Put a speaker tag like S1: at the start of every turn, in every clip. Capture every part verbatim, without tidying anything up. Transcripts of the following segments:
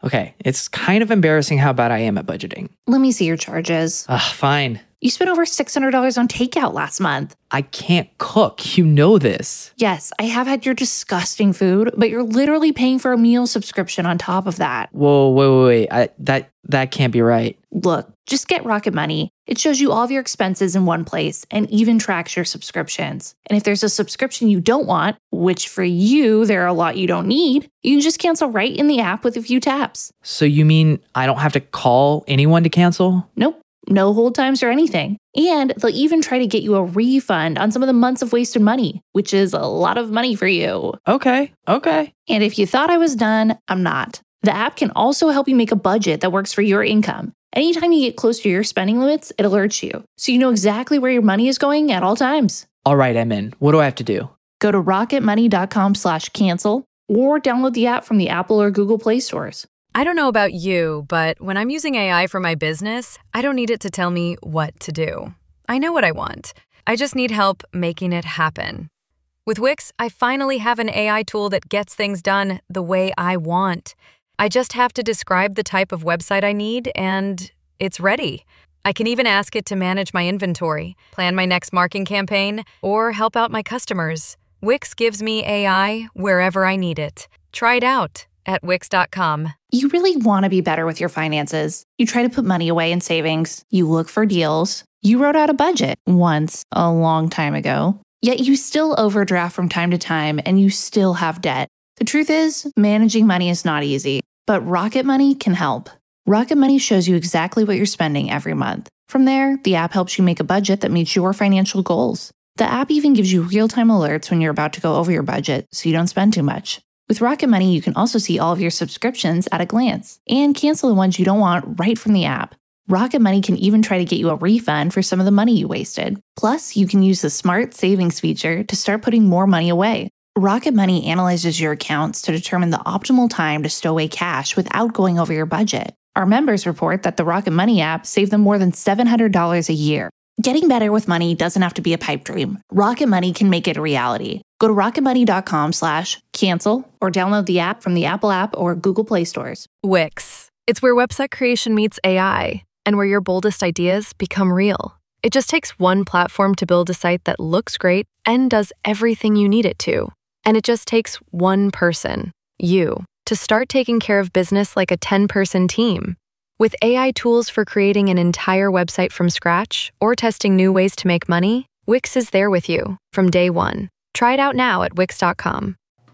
S1: Okay, it's kind of embarrassing how bad I am at budgeting.
S2: Let me see your charges.
S1: Ugh, fine.
S2: You spent over six hundred dollars on takeout last month.
S1: I can't cook. You know this.
S2: Yes, I have had your disgusting food, but you're literally paying for a meal subscription on top of that.
S1: Whoa, wait, wait, wait. I, that, that can't be right.
S2: Look, just get Rocket Money. It shows you all of your expenses in one place and even tracks your subscriptions. And if there's a subscription you don't want, which for you, there are a lot you don't need, you can just cancel right in the app with a few taps.
S1: So you mean I don't have to call anyone to cancel?
S2: Nope. No hold times or anything. And they'll even try to get you a refund on some of the months of wasted money, which is a lot of money for you.
S1: Okay, okay.
S2: And if you thought I was done, I'm not. The app can also help you make a budget that works for your income. Anytime you get close to your spending limits, it alerts you, so you know exactly where your money is going at all times.
S1: All right, I'm in. What do I have to do?
S2: Go to rocketmoney.com slash cancel or download the app from the Apple or Google Play stores.
S3: I don't know about you, but when I'm using A I for my business, I don't need it to tell me what to do. I know what I want. I just need help making it happen. With Wix, I finally have an A I tool that gets things done the way I want. I just have to describe the type of website I need, and it's ready. I can even ask it to manage my inventory, plan my next marketing campaign, or help out my customers. Wix gives me A I wherever I need it. Try it out at wix dot com.
S2: You really want to be better with your finances. You try to put money away in savings. You look for deals. You wrote out a budget once a long time ago. Yet you still overdraft from time to time and you still have debt. The truth is, managing money is not easy, but Rocket Money can help. Rocket Money shows you exactly what you're spending every month. From there, the app helps you make a budget that meets your financial goals. The app even gives you real-time alerts when you're about to go over your budget so you don't spend too much. With Rocket Money, you can also see all of your subscriptions at a glance and cancel the ones you don't want right from the app. Rocket Money can even try to get you a refund for some of the money you wasted. Plus, you can use the Smart Savings feature to start putting more money away. Rocket Money analyzes your accounts to determine the optimal time to stow away cash without going over your budget. Our members report that the Rocket Money app saved them more than seven hundred dollars a year. Getting better with money doesn't have to be a pipe dream. Rocket Money can make it a reality. Go to rocketmoney.com slash cancel or download the app from the Apple app or Google Play stores.
S3: Wix. It's where website creation meets A I and where your boldest ideas become real. It just takes one platform to build a site that looks great and does everything you need it to. And it just takes one person, you, to start taking care of business like a ten-person team. With A I tools for creating an entire website from scratch or testing new ways to make money, Wix is there with you from day one. Try it out now at wix dot com.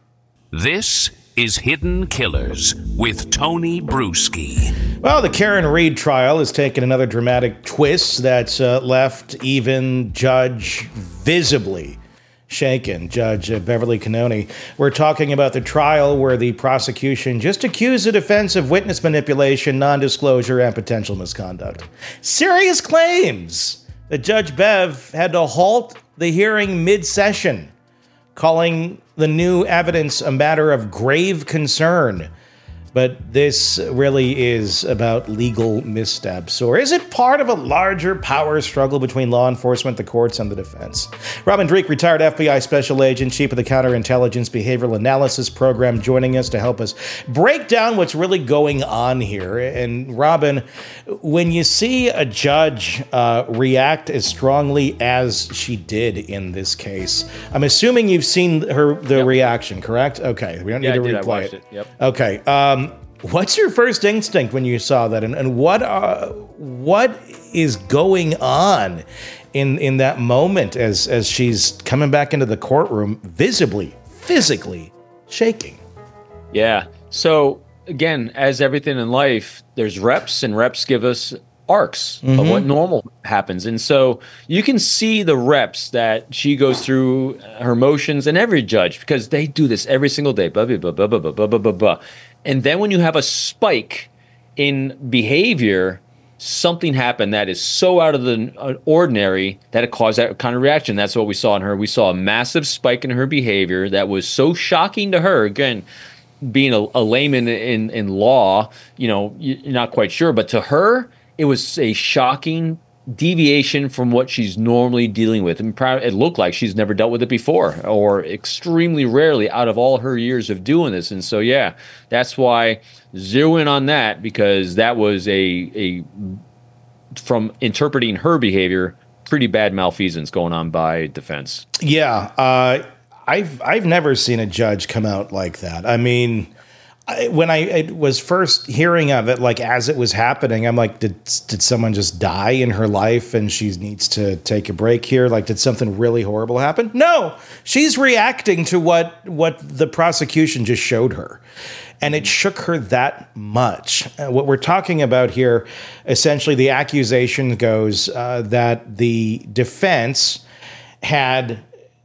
S4: This is Hidden Killers with Tony Bruschi.
S5: Well, the Karen Read trial has taken another dramatic twist that's uh, left even Judge visibly shaken, Judge Beverly Cannoni. We're talking about the trial where the prosecution just accused the defense of witness manipulation, non-disclosure, and potential misconduct. Serious claims that Judge Bev had to halt the hearing mid-session, calling the new evidence a matter of grave concern. But this really is about legal missteps. Or is it part of a larger power struggle between law enforcement, the courts, and the defense? Robin Dreeke, retired F B I special agent, chief of the Counterintelligence Behavioral Analysis Program, joining us to help us break down what's really going on here. And Robin, when you see a judge uh, react as strongly as she did in this case, I'm assuming you've seen her the yep. reaction, correct? Okay, we don't need
S6: yeah,
S5: to
S6: I did.
S5: replay
S6: I watched
S5: it.
S6: it. Yep.
S5: Okay. Um, What's your first instinct when you saw that, and, and what uh, what is going on in in that moment as as she's coming back into the courtroom, visibly, physically shaking?
S6: Yeah. So again, as everything in life, there's reps, and reps give us arcs mm-hmm. of what normal happens, and so you can see the reps that she goes through her emotions, and every judge, because they do this every single day. Blah blah blah blah blah blah blah blah blah. And then when you have a spike in behavior, something happened that is so out of the ordinary that it caused that kind of reaction. That's what we saw in her. We saw a massive spike in her behavior that was so shocking to her. Again, being a, a layman in, in law, you know, you're not quite sure. But to her, it was a shocking deviation from what she's normally dealing with. And it looked like she's never dealt with it before, or extremely rarely out of all her years of doing this. And so, yeah, that's why zero in on that, because that was a, a from interpreting her behavior, pretty bad malfeasance going on by defense.
S5: Yeah. Uh, I've, I've never seen a judge come out like that. I mean, I, when I, I was first hearing of it, like as it was happening, I'm like, did did someone just die in her life and she needs to take a break here? Like, did something really horrible happen? No, she's reacting to what what the prosecution just showed her. And it shook her that much. Uh, what we're talking about here, essentially the accusation goes uh, that the defense had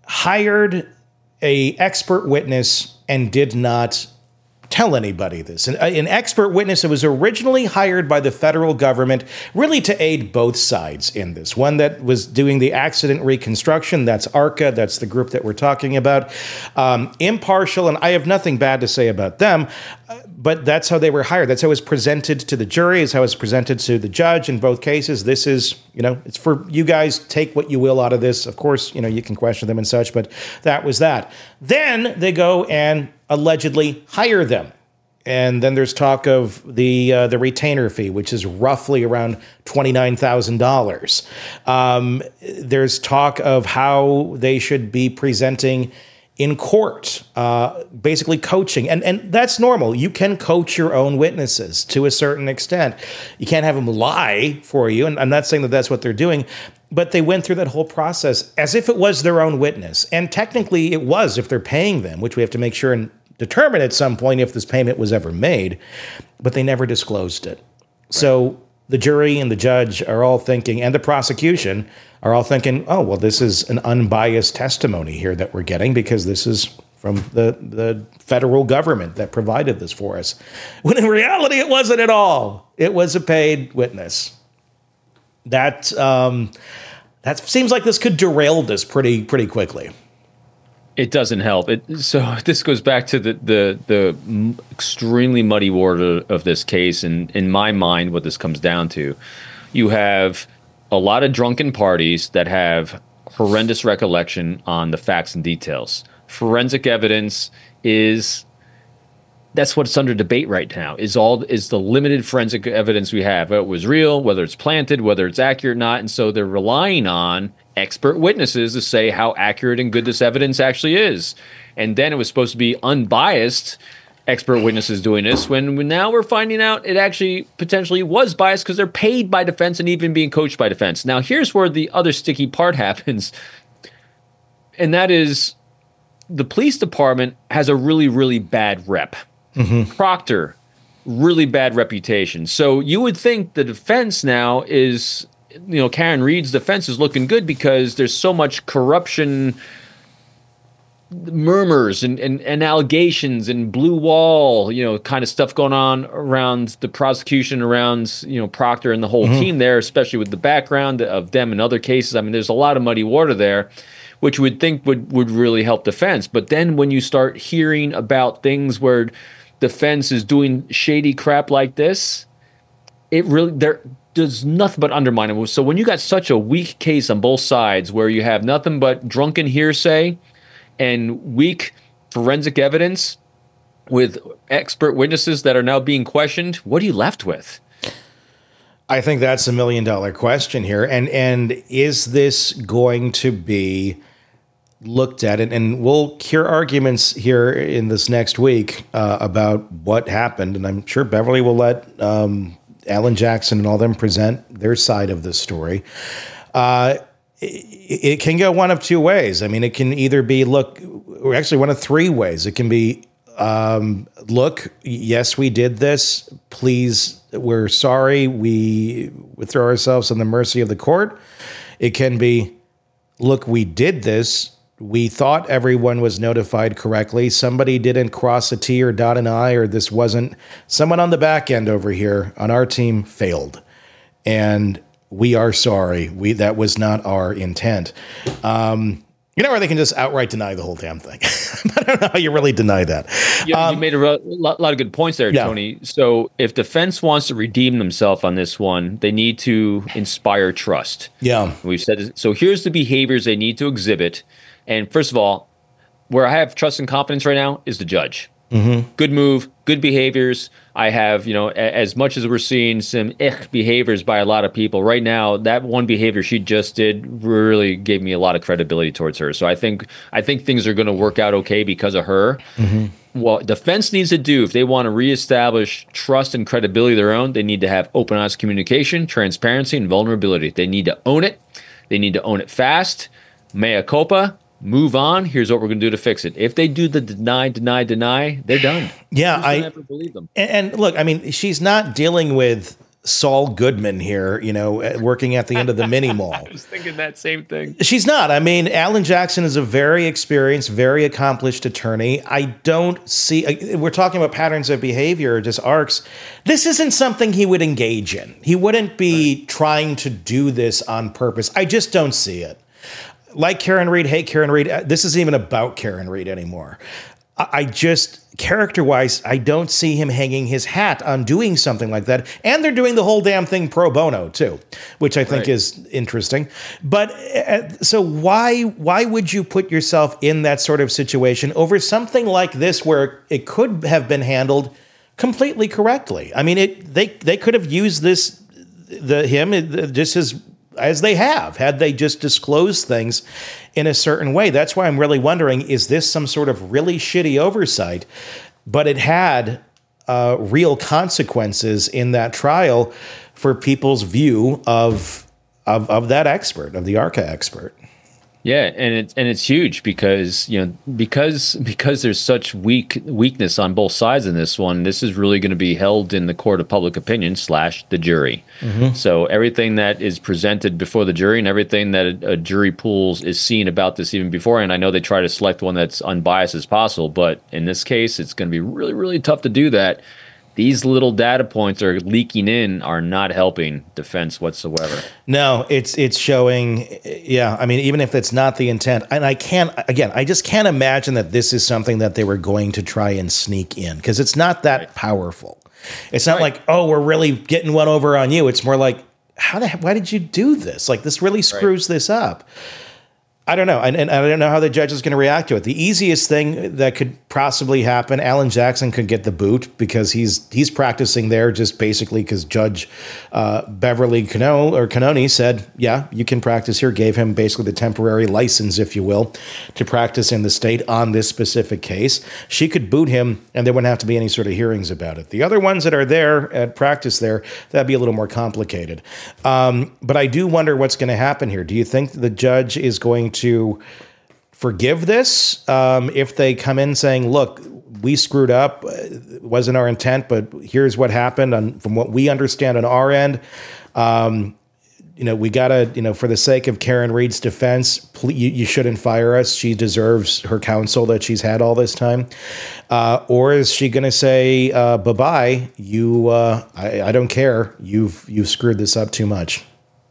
S5: hired a expert witness and did not tell anybody this. An, an expert witness that was originally hired by the federal government really to aid both sides in this. One that was doing the accident reconstruction, that's ARCA, that's the group that we're talking about. Um, impartial, and I have nothing bad to say about them, but that's how they were hired. That's how it was presented to the jury, is how it was presented to the judge in both cases. This is, you know, it's for you guys, take what you will out of this. Of course, you know, you can question them and such, but that was that. Then they go and allegedly hire them. And then there's talk of the uh, the retainer fee, which is roughly around twenty-nine thousand dollars. Um, there's talk of how they should be presenting in court, uh, basically coaching. And, and that's normal. You can coach your own witnesses to a certain extent. You can't have them lie for you. And I'm not saying that that's what they're doing. But they went through that whole process as if it was their own witness. And technically it was if they're paying them, which we have to make sure and determine at some point if this payment was ever made. But they never disclosed it. Right. So the jury and the judge are all thinking, and the prosecution are all thinking, oh, well, this is an unbiased testimony here that we're getting because this is from the, the federal government that provided this for us. When in reality, it wasn't at all. It was a paid witness. That um, that seems like this could derail this pretty pretty quickly.
S6: It doesn't help. It, so this goes back to the the the extremely muddy water of this case, and in my mind, what this comes down to, you have a lot of drunken parties that have horrendous recollection on the facts and details. Forensic evidence is that's what's under debate right now. Is all is the limited forensic evidence we have. It was real, whether it's planted, whether it's accurate or not, and so they're relying on expert witnesses to say how accurate and good this evidence actually is. And then it was supposed to be unbiased expert witnesses doing this, when now we're finding out it actually potentially was biased because they're paid by defense and even being coached by defense. Now, here's where the other sticky part happens, and that is the police department has a really, really bad rep. Mm-hmm. Proctor, really bad reputation. So you would think the defense now is, you know, Karen Reed's defense is looking good because there's so much corruption murmurs and, and, and allegations and blue wall, you know, kind of stuff going on around the prosecution, around, you know, Proctor and the whole mm-hmm. team there, especially with the background of them and other cases. I mean, there's a lot of muddy water there, which you would think would, would really help defense. But then when you start hearing about things where defense is doing shady crap like this, it really, there does nothing but undermine it. So when you got such a weak case on both sides where you have nothing but drunken hearsay and weak forensic evidence with expert witnesses that are now being questioned, what are you left with?
S5: I think that's a million dollar question here. And and is this going to be looked at? And, and we'll hear arguments here in this next week uh, about what happened. And I'm sure Beverly will let um, Alan Jackson and all them present their side of this story. Uh, it, it can go one of two ways. I mean, it can either be, look, or actually one of three ways. It can be, um, look, yes, we did this. Please, we're sorry. We, we throw ourselves on the mercy of the court. It can be, look, we did this. We thought everyone was notified correctly. Somebody didn't cross a T or dot an I, or this wasn't, someone on the back end over here on our team failed. And we are sorry. We, that was not our intent. Um, You know, where they can just outright deny the whole damn thing. I don't know how you really deny that.
S6: You,
S5: um,
S6: you made a re- lot, lot of good points there,
S5: yeah.
S6: Tony. So if defense wants to redeem themselves on this one, they need to inspire trust.
S5: Yeah.
S6: We've said this. So here's the behaviors they need to exhibit. And first of all, where I have trust and confidence right now is the judge. Mm-hmm. Good move, good behaviors. I have, you know, a- as much as we're seeing some ich behaviors by a lot of people right now, that one behavior she just did really gave me a lot of credibility towards her. So I think I think things are going to work out okay because of her. Mm-hmm. What defense needs to do if they want to reestablish trust and credibility of their own, they need to have open, honest communication, transparency, and vulnerability. They need to own it. They need to own it fast. Mea culpa. Move on. Here's what we're going to do to fix it. If they do the deny, deny, deny, they're done.
S5: Yeah,
S6: Who's
S5: I
S6: never believe them.
S5: And, and look, I mean, she's not dealing with Saul Goodman here, you know, working at the end of the mini mall.
S6: I was thinking that same thing.
S5: She's not. I mean, Alan Jackson is a very experienced, very accomplished attorney. I don't see, we're talking about patterns of behavior, just arcs. This isn't something he would engage in. He wouldn't be right. trying to do this on purpose. I just don't see it. Like Karen Read, hate Karen Read. This isn't even about Karen Read anymore. I just, character-wise, I don't see him hanging his hat on doing something like that. And they're doing the whole damn thing pro bono, too, which I think right. is interesting. But uh, so why why would you put yourself in that sort of situation over something like this where it could have been handled completely correctly? I mean, it they they could have used this, the him, just as... as they have, had they just disclosed things in a certain way. That's why I'm really wondering, is this some sort of really shitty oversight? But it had uh, real consequences in that trial for people's view of, of, of that expert, of the ARCA expert.
S6: Yeah, and it's and it's huge because you know because because there's such weak weakness on both sides in this one. This is really going to be held in the court of public opinion slash the jury. Mm-hmm. So everything that is presented before the jury and everything that a, a jury pools is seen about this even before. And I know they try to select one that's unbiased as possible, but in this case, it's going to be really really tough to do that. These little data points are leaking in are not helping defense whatsoever.
S5: No, it's it's showing. Yeah, I mean, even if it's not the intent, and I can't, again, I just can't imagine that this is something that they were going to try and sneak in because it's not that right. powerful. It's not right. like, oh, we're really getting one over on you. It's more like, how the heck, why did you do this? Like, this really screws right. this up. I don't know. And, and I don't know how the judge is going to react to it. The easiest thing that could possibly happen, Alan Jackson could get the boot because he's he's practicing there just basically because Judge uh, Beverly Cano, or Canoni said, yeah, you can practice here, gave him basically the temporary license, if you will, to practice in the state on this specific case. She could boot him and there wouldn't have to be any sort of hearings about it. The other ones that are there at practice there, that'd be a little more complicated. Um, but I do wonder what's going to happen here. Do you think the judge is going to to forgive this um, if they come in saying, look, we screwed up, it wasn't our intent, but here's what happened on, from what we understand on our end. Um, you know, we got to, you know, for the sake of Karen Read's defense, please, you, you shouldn't fire us. She deserves her counsel that she's had all this time. Uh, or is she going to say, uh, bye-bye, you, uh, I, I don't care. You've, you've screwed this up too much.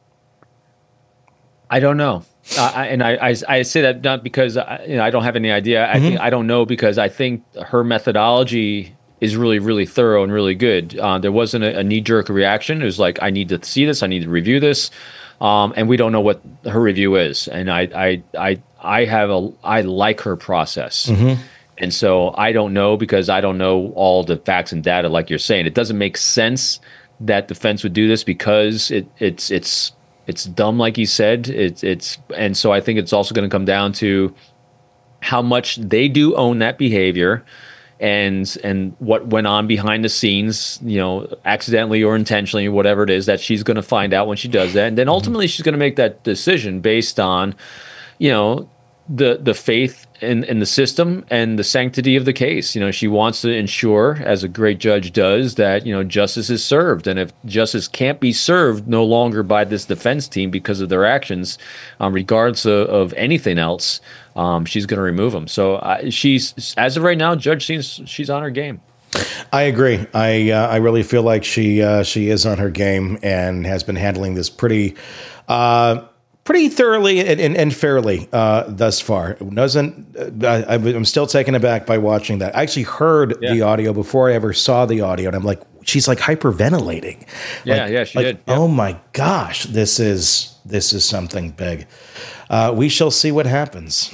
S6: I don't know. Uh, I, and I, I, I say that not because I, you know, I don't have any idea. I mm-hmm. think I don't know because I think her methodology is really, really thorough and really good. Uh, there wasn't a, a knee-jerk reaction. It was like, I need to see this. I need to review this. Um, and we don't know what her review is. And I, I, I, I have a, I like her process. Mm-hmm. And so I don't know because I don't know all the facts and data like you're saying. It doesn't make sense that defense would do this because it, it's, it's, It's dumb, like you said. It's it's, and so I think it's also going to come down to how much they do own that behavior, and and what went on behind the scenes, you know, accidentally or intentionally, whatever it is that she's going to find out when she does that, and then ultimately she's going to make that decision based on, you know, the the faith in, in the system and the sanctity of the case. You know, she wants to ensure, as a great judge does, that, you know, justice is served. And if justice can't be served no longer by this defense team because of their actions, um, regardless of, of anything else, um, she's going to remove them. So uh, she's, as of right now, Judge seems she's on her game.
S5: I agree. I uh, I really feel like she uh, she is on her game and has been handling this pretty. Uh, pretty thoroughly and, and, and fairly uh, thus far. It doesn't, uh, I, I'm still taken aback by watching that. I actually heard yeah. the audio before I ever saw the audio, and I'm like, she's like hyperventilating.
S6: Yeah,
S5: like,
S6: yeah, she
S5: like,
S6: did. Yeah.
S5: Oh my gosh, this is this is something big. Uh, we shall see what happens.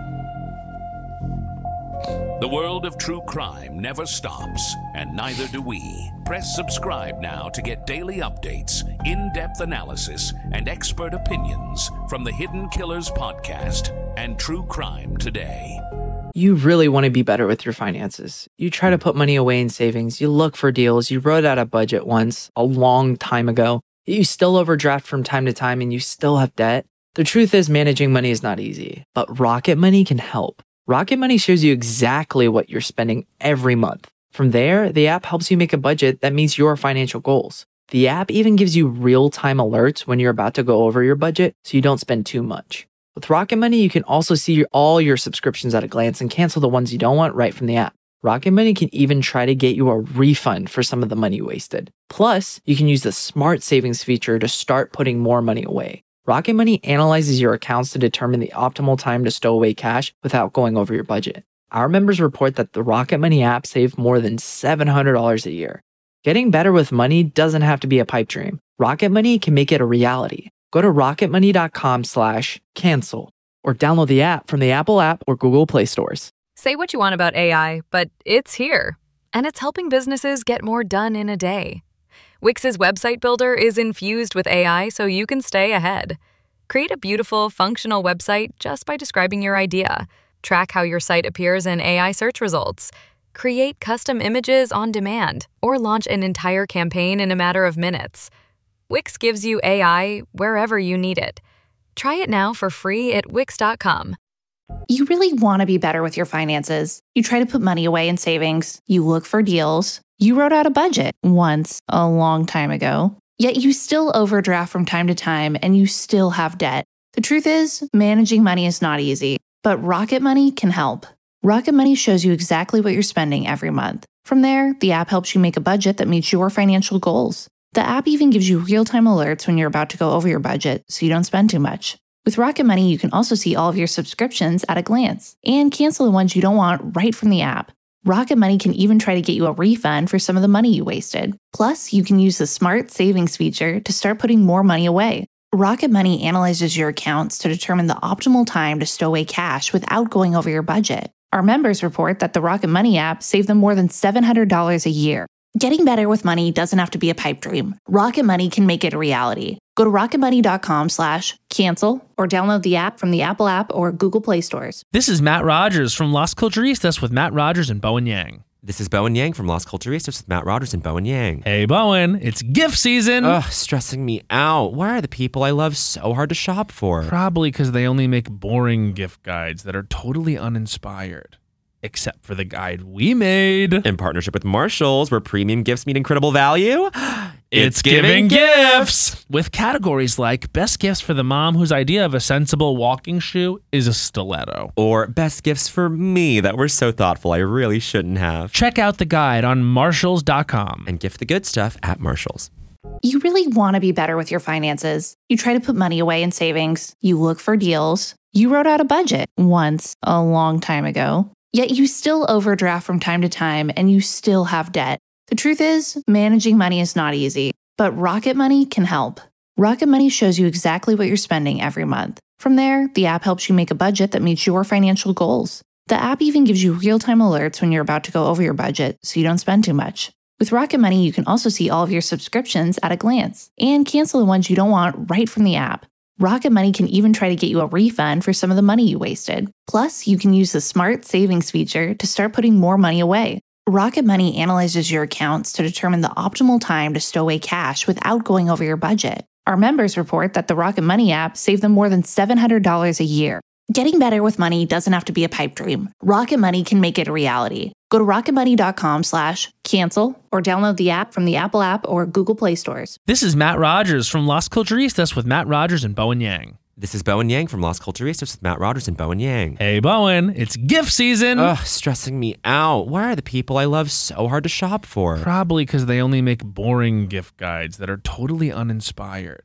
S4: The world of true crime never stops, and neither do we. Press subscribe now to get daily updates, in-depth analysis, and expert opinions from the Hidden Killers podcast and True Crime Today.
S1: You really want to be better with your finances. You try to put money away in savings. You look for deals. You wrote out a budget once, a long time ago. You still overdraft from time to time and you still have debt. The truth is, managing money is not easy, but Rocket Money can help. Rocket Money shows you exactly what you're spending every month. From there, the app helps you make a budget that meets your financial goals. The app even gives you real-time alerts when you're about to go over your budget so you don't spend too much. With Rocket Money, you can also see your, all your subscriptions at a glance and cancel the ones you don't want right from the app. Rocket Money can even try to get you a refund for some of the money wasted. Plus, you can use the Smart Savings feature to start putting more money away. Rocket Money analyzes your accounts to determine the optimal time to stow away cash without going over your budget. Our members report that the Rocket Money app saved more than seven hundred dollars a year. Getting better with money doesn't have to be a pipe dream. Rocket Money can make it a reality. Go to rocketmoney.com slash cancel or download the app from the Apple app or Google Play stores.
S3: Say what you want about A I, but it's here. And it's helping businesses get more done in a day. Wix's website builder is infused with A I so you can stay ahead. Create a beautiful, functional website just by describing your idea. Track how your site appears in A I search results. Create custom images on demand, or launch an entire campaign in a matter of minutes. Wix gives you A I wherever you need it. Try it now for free at wix dot com.
S2: You really want to be better with your finances. You try to put money away in savings. You look for deals. You wrote out a budget once, a long time ago. Yet you still overdraft from time to time and you still have debt. The truth is, managing money is not easy, but Rocket Money can help. Rocket Money shows you exactly what you're spending every month. From there, the app helps you make a budget that meets your financial goals. The app even gives you real-time alerts when you're about to go over your budget so you don't spend too much. With Rocket Money, you can also see all of your subscriptions at a glance and cancel the ones you don't want right from the app. Rocket Money can even try to get you a refund for some of the money you wasted. Plus, you can use the Smart Savings feature to start putting more money away. Rocket Money analyzes your accounts to determine the optimal time to stow away cash without going over your budget. Our members report that the Rocket Money app saved them more than seven hundred dollars a year. Getting better with money doesn't have to be a pipe dream. Rocket Money can make it a reality. Go to rocketmoney.com slash cancel or download the app from the Apple app or Google Play stores.
S7: This is Matt Rogers from Las Culturistas with Matt Rogers and Bowen Yang.
S8: This is Bowen Yang from Las Culturistas with Matt Rogers and Bowen Yang.
S7: Hey, Bowen, it's gift season.
S8: Ugh, stressing me out. Why are the people I love so hard to shop for?
S7: Probably because they only make boring gift guides that are totally uninspired. Except for the guide we made.
S8: In partnership with Marshalls, where premium gifts meet incredible value.
S7: It's, it's giving, giving gifts! gifts! With categories like best gifts for the mom whose idea of a sensible walking shoe is a stiletto.
S8: Or best gifts for me that were so thoughtful I really shouldn't have.
S7: Check out the guide on marshalls dot com.
S8: And gift the good stuff at Marshalls.
S2: You really want to be better with your finances. You try to put money away in savings. You look for deals. You wrote out a budget once, a long time ago. Yet you still overdraft from time to time and you still have debt. The truth is, managing money is not easy, but Rocket Money can help. Rocket Money shows you exactly what you're spending every month. From there, the app helps you make a budget that meets your financial goals. The app even gives you real-time alerts when you're about to go over your budget so you don't spend too much. With Rocket Money, you can also see all of your subscriptions at a glance and cancel the ones you don't want right from the app. Rocket Money can even try to get you a refund for some of the money you wasted. Plus, you can use the Smart Savings feature to start putting more money away. Rocket Money analyzes your accounts to determine the optimal time to stow away cash without going over your budget. Our members report that the Rocket Money app saved them more than seven hundred dollars a year. Getting better with money doesn't have to be a pipe dream. Rocket Money can make it a reality. Go to rocketmoney.com slash cancel or download the app from the Apple app or Google Play stores.
S7: This is Matt Rogers from Las Culturistas with Matt Rogers and Bowen Yang.
S8: This is Bowen Yang from Las Culturistas with Matt Rogers and Bowen Yang.
S7: Hey, Bowen, it's gift season.
S8: Ugh, stressing me out. Why are the people I love so hard to shop for?
S7: Probably because they only make boring gift guides that are totally uninspired.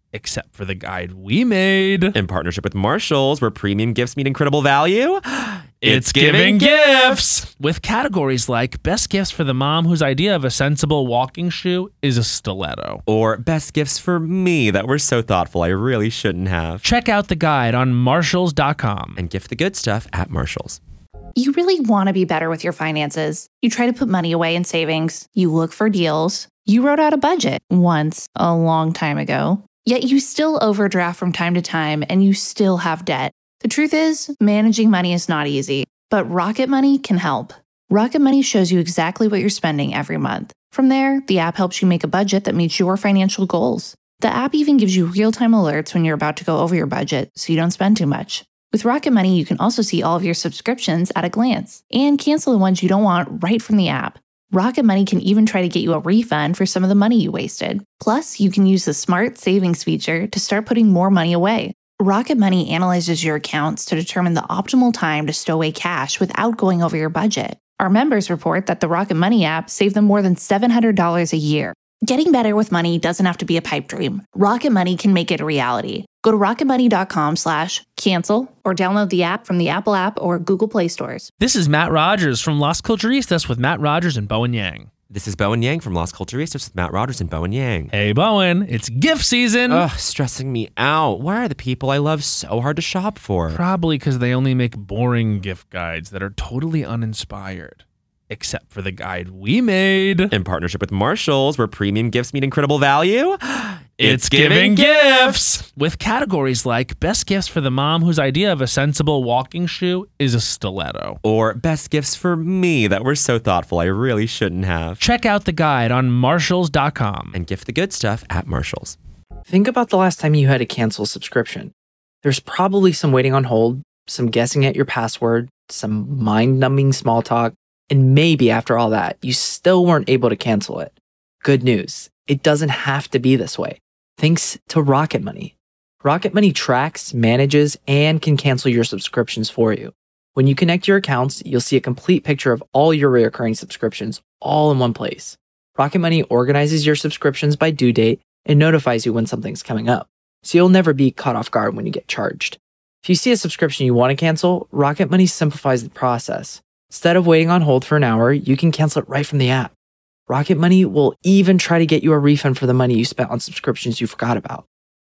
S7: except for the guide we made.
S8: In partnership with Marshalls, where premium gifts meet incredible value.
S7: It's giving gifts! With categories like best gifts for the mom whose idea of a sensible walking shoe is a stiletto.
S8: Or best gifts for me that were so thoughtful I really shouldn't have.
S7: Check out the guide on marshalls dot com.
S8: And gift the good stuff at Marshalls.
S2: You really want to be better with your finances. You try to put money away in savings. You look for deals. You wrote out a budget once a long time ago. Yet you still overdraft from time to time and you still have debt. The truth is, managing money is not easy, but Rocket Money can help. Rocket Money shows you exactly what you're spending every month. From there, the app helps you make a budget that meets your financial goals. The app even gives you real-time alerts when you're about to go over your budget so you don't spend too much. With Rocket Money, you can also see all of your subscriptions at a glance and cancel the ones you don't want right from the app. Rocket Money can even try to get you a refund for some of the money you wasted. Plus, you can use the Smart Savings feature to start putting more money away. Rocket Money analyzes your accounts to determine the optimal time to stow away cash without going over your budget. Our members report that the Rocket Money app saved them more than seven hundred dollars a year. Getting better with money doesn't have to be a pipe dream. Rocket Money can make it a reality. Go to rocketmoney.com slash cancel or download the app from the Apple app or Google Play stores.
S7: This is Matt Rogers from Las Culturistas with Matt Rogers and Bowen Yang.
S8: This is Bowen Yang from Las Culturistas with Matt Rogers and Bowen Yang.
S7: Hey, Bowen, it's gift season.
S8: Ugh, stressing me out. Why are the people I love so hard to shop for?
S7: Probably because they only make boring gift guides that are totally uninspired. Except for the guide we made.
S8: In partnership with Marshalls, where premium gifts meet incredible value.
S7: It's giving gifts! With categories like best gifts for the mom whose idea of a sensible walking shoe is a stiletto.
S8: Or best gifts for me that were so thoughtful I really shouldn't have.
S7: Check out the guide on marshalls dot com.
S8: And gift the good stuff at Marshalls.
S1: Think about the last time you had to cancel a subscription. There's probably some waiting on hold, some guessing at your password, some mind-numbing small talk, and maybe after all that, you still weren't able to cancel it. Good news, it doesn't have to be this way. Thanks to Rocket Money. Rocket Money tracks, manages, and can cancel your subscriptions for you. When you connect your accounts, you'll see a complete picture of all your recurring subscriptions all in one place. Rocket Money organizes your subscriptions by due date and notifies you when something's coming up, so you'll never be caught off guard when you get charged. If you see a subscription you want to cancel, Rocket Money simplifies the process. Instead of waiting on hold for an hour, you can cancel it right from the app. Rocket Money will even try to get you a refund for the money you spent on subscriptions you forgot about.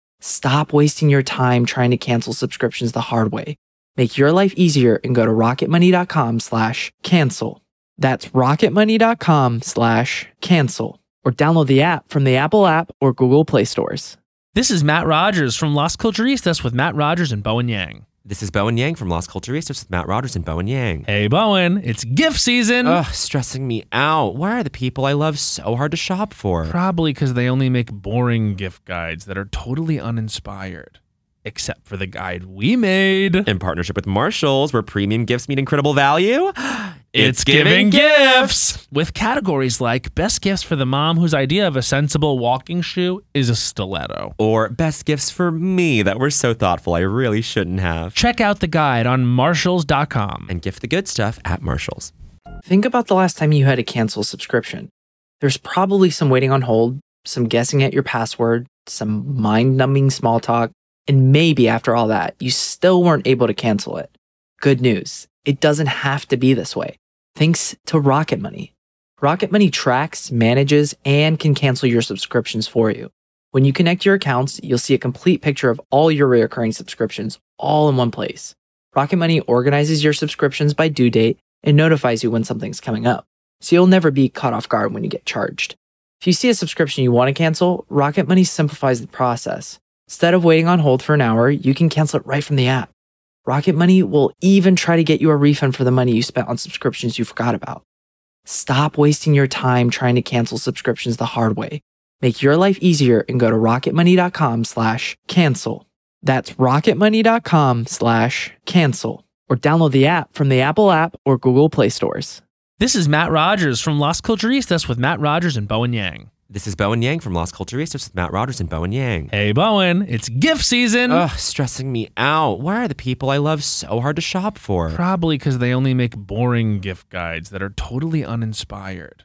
S1: Stop wasting your time trying to cancel subscriptions the hard way. Make your life easier and go to rocketmoney.com slash cancel. That's rocketmoney.com slash cancel. Or download the app from the Apple app or Google Play stores.
S7: This is Matt Rogers from Las Culturistas with Matt Rogers and Bowen Yang.
S8: This is Bowen Yang from Las Culturistas with Matt Rogers and Bowen Yang.
S7: Hey, Bowen, it's gift season.
S8: Ugh, stressing me out. Why are the people I love so hard to shop for?
S7: Probably because they only make boring gift guides that are totally uninspired. Except for the guide we made.
S8: In partnership with Marshalls, where premium gifts meet incredible value.
S7: It's giving gifts! With categories like best gifts for the mom whose idea of a sensible walking shoe is a stiletto.
S8: Or best gifts for me that were so thoughtful I really shouldn't have.
S7: Check out the guide on marshalls dot com.
S8: And gift the good stuff at Marshalls.
S1: Think about the last time you had to cancel a subscription. There's probably some waiting on hold, some guessing at your password, some mind-numbing small talk, and maybe after all that, you still weren't able to cancel it. Good news, it doesn't have to be this way. Thanks to Rocket Money. Rocket Money tracks, manages, and can cancel your subscriptions for you. When you connect your accounts, you'll see a complete picture of all your recurring subscriptions all in one place. Rocket Money organizes your subscriptions by due date and notifies you when something's coming up, so you'll never be caught off guard when you get charged. If you see a subscription you want to cancel, Rocket Money simplifies the process. Instead of waiting on hold for an hour, you can cancel it right from the app. Rocket Money will even try to get you a refund for the money you spent on subscriptions you forgot about. Stop wasting your time trying to cancel subscriptions the hard way. Make your life easier and go to rocketmoney.com slash cancel. That's rocketmoney.com slash cancel. Or download the app from the Apple app or Google Play stores.
S7: This is Matt Rogers from Las Culturistas with Matt Rogers and Bowen Yang.
S8: This is Bowen Yang from Las Culturistas with Matt Rogers and Bowen Yang.
S7: Hey, Bowen, it's gift season.
S8: Ugh, stressing me out. Why are the people I love so hard to shop for?
S7: Probably because they only make boring gift guides that are totally uninspired.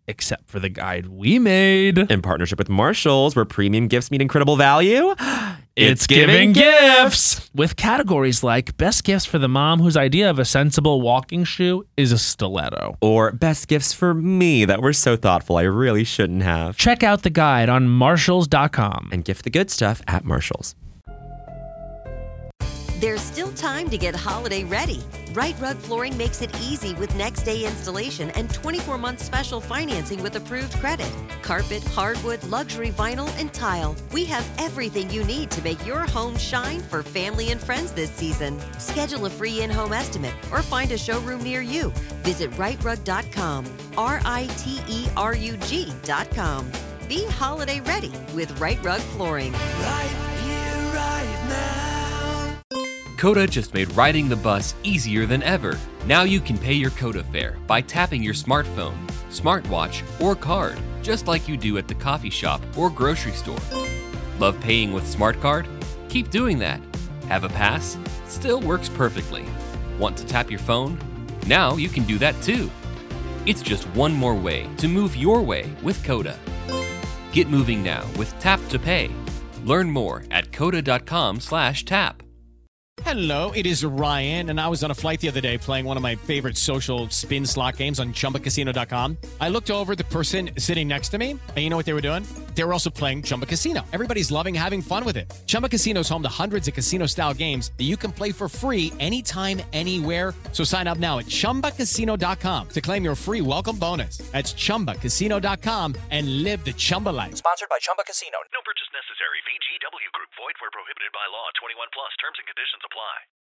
S7: except for the guide we made.
S8: In partnership with Marshalls, where premium gifts meet incredible value.
S7: It's giving gifts! With categories like best gifts for the mom whose idea of a sensible walking shoe is a stiletto.
S8: Or best gifts for me that were so thoughtful I really shouldn't have.
S7: Check out the guide on Marshalls dot com.
S8: And gift the good stuff at Marshalls.
S9: There's still time to get holiday ready. Right Rug Flooring makes it easy with next day installation and twenty-four month special financing with approved credit. Carpet, hardwood, luxury vinyl, and tile. We have everything you need to make your home shine for family and friends this season. Schedule a free in-home estimate or find a showroom near you. Visit right rug dot com. R I T E R U G dot com. Be holiday ready with Right Rug Flooring.
S10: Right here, right now. Coda just made riding the bus easier than ever. Now you can pay your Coda fare by tapping your smartphone, smartwatch, or card, just like you do at the coffee shop or grocery store. Love paying with SmartCard? Keep doing that. Have a pass? Still works perfectly. Want to tap your phone? Now you can do that too. It's just one more way to move your way with Coda. Get moving now with Tap to Pay. Learn more at coda dot com slash tap.
S11: Hello, it is Ryan, and I was on a flight the other day playing one of my favorite social spin slot games on chumba casino dot com. I looked over at the person sitting next to me, and you know what they were doing? They were also playing Chumba Casino. Everybody's loving having fun with it. Chumba Casino is home to hundreds of casino-style games that you can play for free anytime, anywhere. So sign up now at chumba casino dot com to claim your free welcome bonus. That's chumba casino dot com and live the Chumba life.
S12: Sponsored by Chumba Casino.
S13: No purchase necessary. V G W Group. Void where prohibited by law. twenty-one plus. Terms and conditions apply.